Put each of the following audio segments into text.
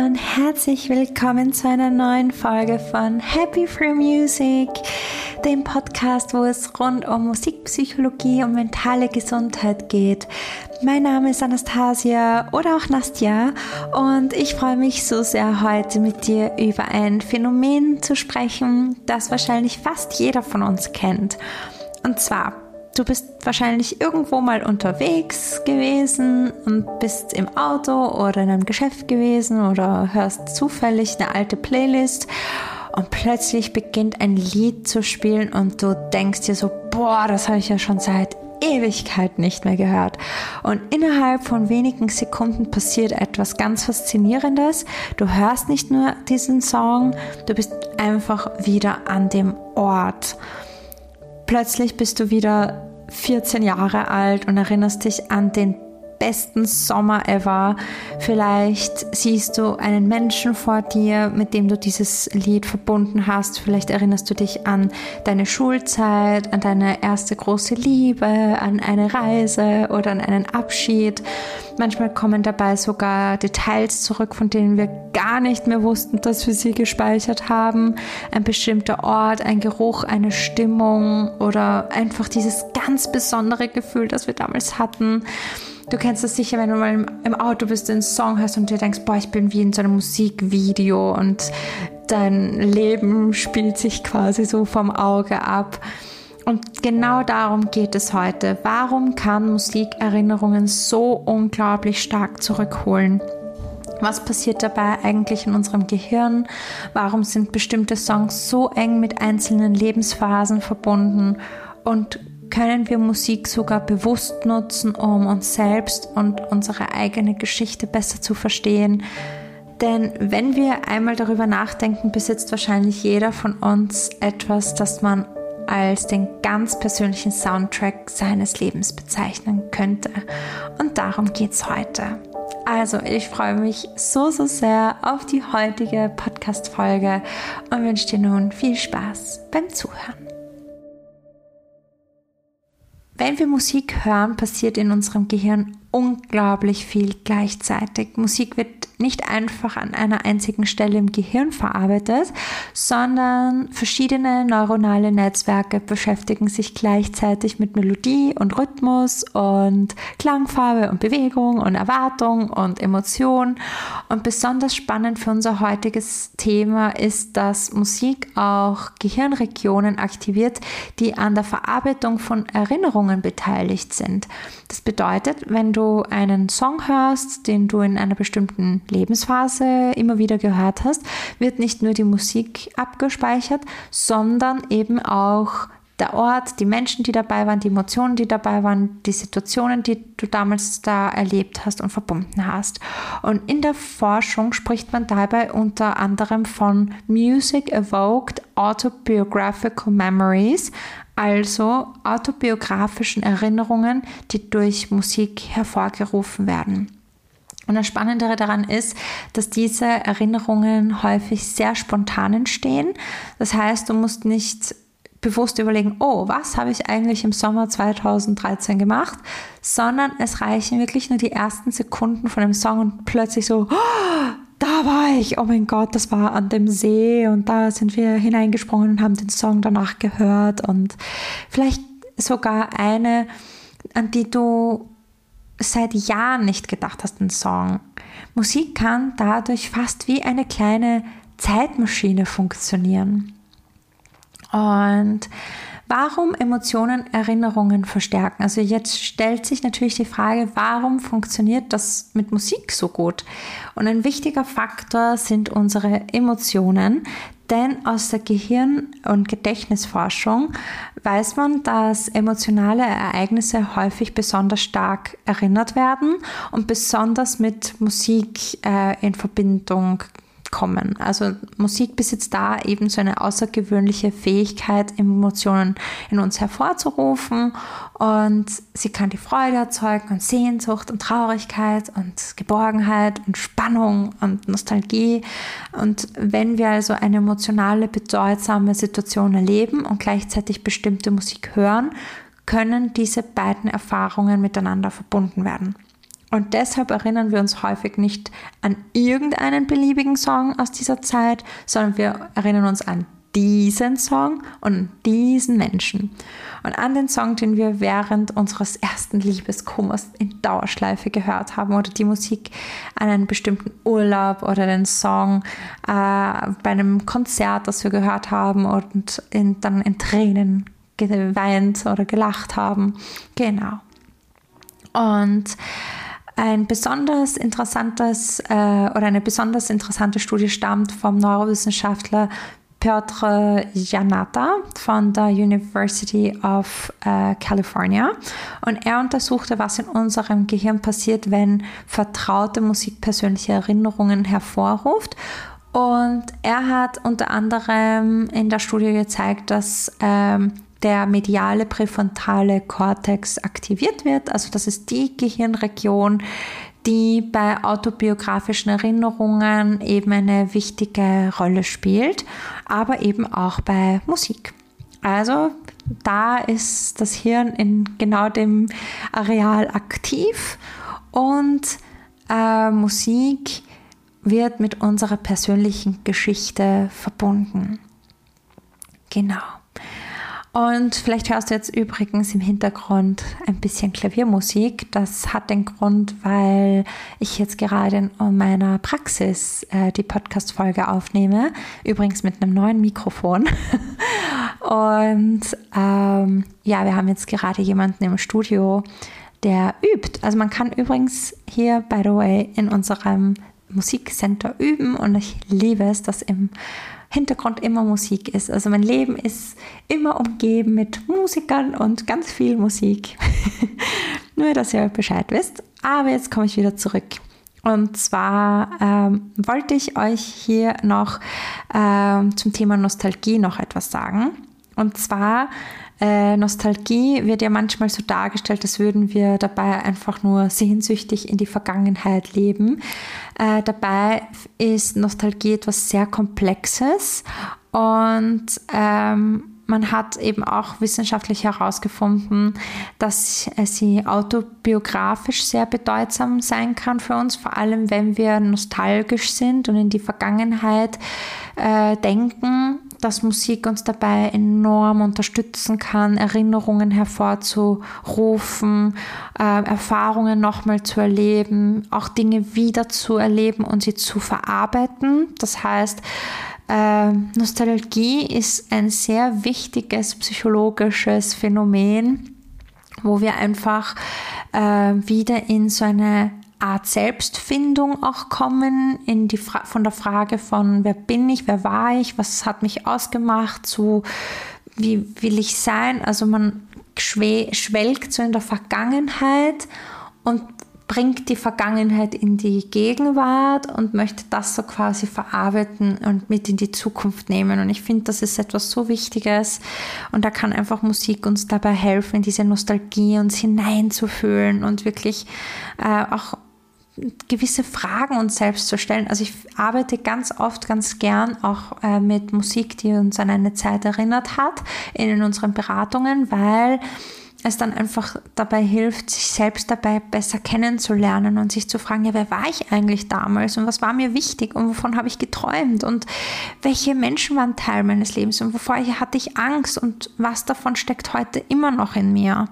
und herzlich willkommen zu einer neuen Folge von Happy Free Music, dem Podcast, wo es rund um Musikpsychologie und mentale Gesundheit geht. Mein Name ist Anastasia oder auch Nastja und ich freue mich so sehr, heute mit dir über ein Phänomen zu sprechen, das wahrscheinlich fast jeder von uns kennt. Und zwar: Du bist wahrscheinlich irgendwo mal unterwegs gewesen und bist im Auto oder in einem Geschäft gewesen oder hörst zufällig eine alte Playlist und plötzlich beginnt ein Lied zu spielen und du denkst dir so, boah, das habe ich ja schon seit Ewigkeit nicht mehr gehört. Und innerhalb von wenigen Sekunden passiert etwas ganz Faszinierendes. Du hörst nicht nur diesen Song, du bist einfach wieder an dem Ort. Plötzlich bist du wieder 14 Jahre alt und erinnerst dich an den besten Sommer ever. Vielleicht siehst du einen Menschen vor dir, mit dem du dieses Lied verbunden hast. Vielleicht erinnerst du dich an deine Schulzeit, an deine erste große Liebe, an eine Reise oder an einen Abschied. Manchmal kommen dabei sogar Details zurück, von denen wir gar nicht mehr wussten, dass wir sie gespeichert haben. Ein bestimmter Ort, ein Geruch, eine Stimmung oder einfach dieses ganz besondere Gefühl, das wir damals hatten. Du kennst das sicher, wenn du mal im Auto bist, einen Song hörst und dir denkst, boah, ich bin wie in so einem Musikvideo und dein Leben spielt sich quasi so vom Auge ab. Und genau darum geht es heute. Warum kann Musik Erinnerungen so unglaublich stark zurückholen? Was passiert dabei eigentlich in unserem Gehirn? Warum sind bestimmte Songs so eng mit einzelnen Lebensphasen verbunden? Und können wir Musik sogar bewusst nutzen, um uns selbst und unsere eigene Geschichte besser zu verstehen? Denn wenn wir einmal darüber nachdenken, besitzt wahrscheinlich jeder von uns etwas, das man als den ganz persönlichen Soundtrack seines Lebens bezeichnen könnte. Und darum geht's heute. Also, ich freue mich so sehr auf die heutige Podcast-Folge und wünsche dir nun viel Spaß beim Zuhören. Wenn wir Musik hören, passiert in unserem Gehirn unglaublich viel gleichzeitig. Musik wird nicht einfach an einer einzigen Stelle im Gehirn verarbeitet, sondern verschiedene neuronale Netzwerke beschäftigen sich gleichzeitig mit Melodie und Rhythmus und Klangfarbe und Bewegung und Erwartung und Emotion. Und besonders spannend für unser heutiges Thema ist, dass Musik auch Gehirnregionen aktiviert, die an der Verarbeitung von Erinnerungen beteiligt sind. Das bedeutet, wenn du einen Song hörst, den du in einer bestimmten Lebensphase immer wieder gehört hast, wird nicht nur die Musik abgespeichert, sondern eben auch der Ort, die Menschen, die dabei waren, die Emotionen, die dabei waren, die Situationen, die du damals da erlebt hast und verbunden hast. Und in der Forschung spricht man dabei unter anderem von Music-Evoked Autobiographical Memories, also autobiografischen Erinnerungen, die durch Musik hervorgerufen werden. Und das Spannendere daran ist, dass diese Erinnerungen häufig sehr spontan entstehen. Das heißt, du musst nicht bewusst überlegen, oh, was habe ich eigentlich im Sommer 2013 gemacht, sondern es reichen wirklich nur die ersten Sekunden von dem Song und plötzlich so, oh, da war ich, oh mein Gott, das war an dem See und da sind wir hineingesprungen und haben den Song danach gehört und vielleicht sogar eine, an die du seit Jahren nicht gedacht hast, einen Song. Musik kann dadurch fast wie eine kleine Zeitmaschine funktionieren. Und warum Emotionen Erinnerungen verstärken? Also jetzt stellt sich natürlich die Frage, warum funktioniert das mit Musik so gut? Und ein wichtiger Faktor sind unsere Emotionen, denn aus der Gehirn- und Gedächtnisforschung weiß man, dass emotionale Ereignisse häufig besonders stark erinnert werden und besonders mit Musik in Verbindung kommen. Also Musik besitzt da eben so eine außergewöhnliche Fähigkeit, Emotionen in uns hervorzurufen und sie kann die Freude erzeugen und Sehnsucht und Traurigkeit und Geborgenheit und Spannung und Nostalgie. Und wenn wir also eine emotionale, bedeutsame Situation erleben und gleichzeitig bestimmte Musik hören, können diese beiden Erfahrungen miteinander verbunden werden. Und deshalb erinnern wir uns häufig nicht an irgendeinen beliebigen Song aus dieser Zeit, sondern wir erinnern uns an diesen Song und an diesen Menschen. Und an den Song, den wir während unseres ersten Liebeskummers in Dauerschleife gehört haben, oder die Musik an einem bestimmten Urlaub oder den Song bei einem Konzert, das wir gehört haben und dann in Tränen geweint oder gelacht haben. Genau. Und eine besonders interessante Studie stammt vom Neurowissenschaftler Piotr Janata von der University of California. Und er untersuchte, was in unserem Gehirn passiert, wenn vertraute Musik persönliche Erinnerungen hervorruft. Und er hat unter anderem in der Studie gezeigt, dass der mediale präfrontale Kortex aktiviert wird. Also das ist die Gehirnregion, die bei autobiografischen Erinnerungen eben eine wichtige Rolle spielt, aber eben auch bei Musik. Also da ist das Hirn in genau dem Areal aktiv und Musik wird mit unserer persönlichen Geschichte verbunden. Genau. Und vielleicht hörst du jetzt übrigens im Hintergrund ein bisschen Klaviermusik. Das hat den Grund, weil ich jetzt gerade in meiner Praxis die Podcast-Folge aufnehme. Übrigens mit einem neuen Mikrofon. Und wir haben jetzt gerade jemanden im Studio, der übt. Also man kann übrigens hier, by the way, in unserem Musikcenter üben. Und ich liebe es, dass im Hintergrund immer Musik ist. Also mein Leben ist immer umgeben mit Musikern und ganz viel Musik. Nur, dass ihr Bescheid wisst. Aber jetzt komme ich wieder zurück. Und zwar wollte ich euch hier noch zum Thema Nostalgie noch etwas sagen. Und zwar Nostalgie wird ja manchmal so dargestellt, als würden wir dabei einfach nur sehnsüchtig in die Vergangenheit leben. Dabei ist Nostalgie etwas sehr Komplexes und man hat eben auch wissenschaftlich herausgefunden, dass sie autobiografisch sehr bedeutsam sein kann für uns, vor allem wenn wir nostalgisch sind und in die Vergangenheit denken, dass Musik uns dabei enorm unterstützen kann, Erinnerungen hervorzurufen, Erfahrungen nochmal zu erleben, auch Dinge wieder zu erleben und sie zu verarbeiten. Das heißt, Nostalgie ist ein sehr wichtiges psychologisches Phänomen, wo wir einfach wieder in so eine Art Selbstfindung auch kommen, von der Frage von wer bin ich, wer war ich, was hat mich ausgemacht, zu wie will ich sein. Also man schwelgt so in der Vergangenheit und bringt die Vergangenheit in die Gegenwart und möchte das so quasi verarbeiten und mit in die Zukunft nehmen. Und ich finde, das ist etwas so Wichtiges und da kann einfach Musik uns dabei helfen, in diese Nostalgie uns hineinzufühlen und wirklich auch gewisse Fragen uns selbst zu stellen. Also ich arbeite ganz oft, ganz gern auch mit Musik, die uns an eine Zeit erinnert hat in unseren Beratungen, weil es dann einfach dabei hilft, sich selbst dabei besser kennenzulernen und sich zu fragen, ja, wer war ich eigentlich damals und was war mir wichtig und wovon habe ich geträumt und welche Menschen waren Teil meines Lebens und wovor hatte ich Angst und was davon steckt heute immer noch in mir.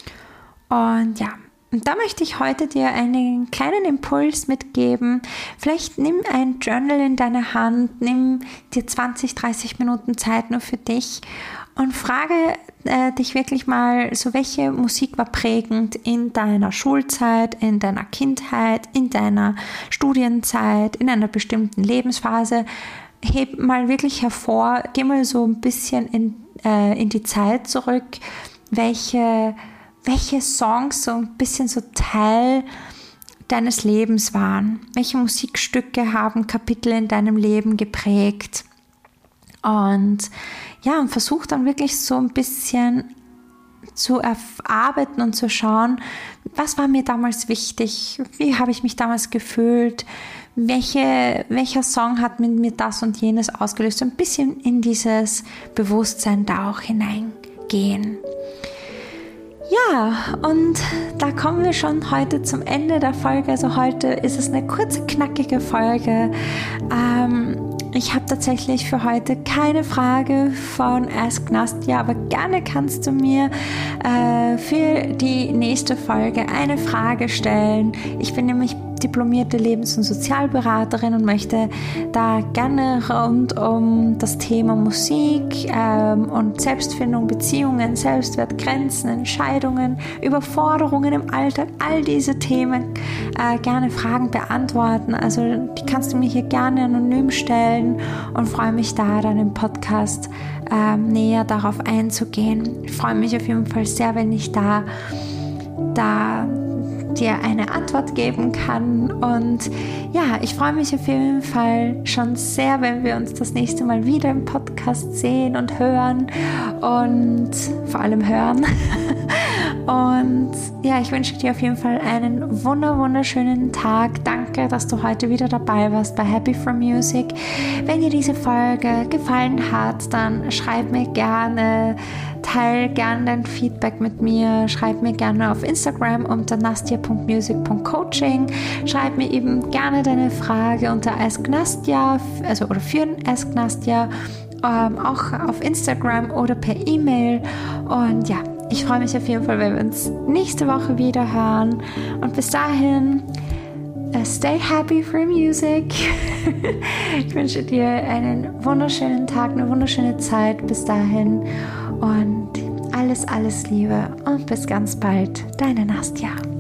Und ja, und da möchte ich heute dir einen kleinen Impuls mitgeben. Vielleicht nimm ein Journal in deine Hand, nimm dir 20, 30 Minuten Zeit nur für dich und frage dich wirklich mal, so welche Musik war prägend in deiner Schulzeit, in deiner Kindheit, in deiner Studienzeit, in einer bestimmten Lebensphase. Heb mal wirklich hervor, geh mal so ein bisschen in die Zeit zurück, welche Songs so ein bisschen so Teil deines Lebens waren. Welche Musikstücke haben Kapitel in deinem Leben geprägt? Und ja, und versuch dann wirklich so ein bisschen zu erarbeiten und zu schauen, was war mir damals wichtig? Wie habe ich mich damals gefühlt? Welcher Song hat mit mir das und jenes ausgelöst? So ein bisschen in dieses Bewusstsein da auch hineingehen. Ja, und da kommen wir schon heute zum Ende der Folge. Also heute ist es eine kurze, knackige Folge. Ich habe tatsächlich für heute keine Frage von Ask Nastja, aber gerne kannst du mir für die nächste Folge eine Frage stellen. Ich bin nämlich diplomierte Lebens- und Sozialberaterin und möchte da gerne rund um das Thema Musik und Selbstfindung, Beziehungen, Selbstwert, Grenzen, Entscheidungen, Überforderungen im Alltag, all diese Themen gerne Fragen beantworten. Also die kannst du mir hier gerne anonym stellen und freue mich da dann im Podcast näher darauf einzugehen. Ich freue mich auf jeden Fall sehr, wenn ich da dir eine Antwort geben kann. Und ja, ich freue mich auf jeden Fall schon sehr, wenn wir uns das nächste Mal wieder im Podcast sehen und hören und vor allem hören. Und ja, ich wünsche dir auf jeden Fall einen wunderschönen Tag. Danke, dass du heute wieder dabei warst bei Happy for Music. Wenn dir diese Folge gefallen hat, dann schreib mir gerne, teil gerne dein Feedback mit mir, schreib mir gerne auf Instagram unter nastja.music.coaching, schreib mir eben gerne deine Frage unter Ask Nastja, also oder für Ask Nastja, auch auf Instagram oder per E-Mail. Und ja, ich freue mich auf jeden Fall, wenn wir uns nächste Woche wieder hören. Und bis dahin, stay happy for music. Ich wünsche dir einen wunderschönen Tag, eine wunderschöne Zeit bis dahin und alles Liebe und bis ganz bald, deine Nastja.